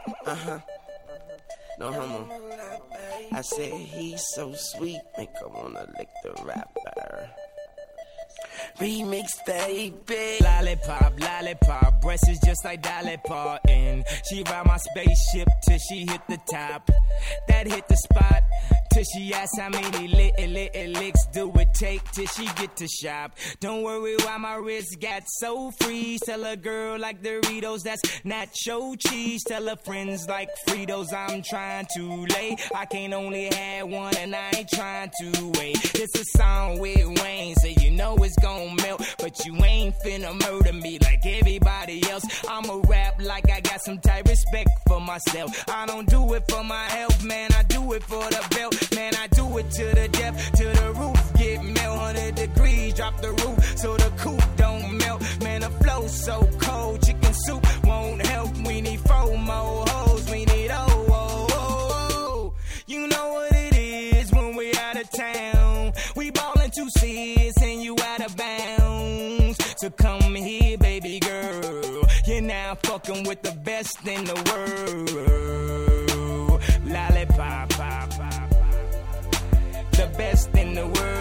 No homo. I said he's so sweet, make her wanna lick the rapper. Remix, baby. Lollipop, lollipop, breasts is just like Dolly Parton. She ride my spaceship till she hit the top. That hit the spot till she asks how many little licks do it take till she get to shop. Don't worry why my wrist got so free. Tell a girl like Doritos, that's nacho cheese. Tell her friends like Fritos, I'm trying to lay. I can't only have one and I ain't trying to wait. It's a song with Wayne, so you know it's gon' melt, but you ain't finna murder me like everybody else. I'ma rap like I got some type respect for myself. I don't do it for my health, man, I do it for the belt. Man, I do it to the depth, to the roof. Get melt 100 degrees, drop the roof so the coupe don't melt. Man, the flow so cold, chicken soup won't help. We need 4 more hoes, we need You know what it is when we out of town. We ballin' 2 C's and you out of bounds. So come here, baby girl. You're now fucking with the best in the world. Lollipop, pop, pop, pop. The best in the world.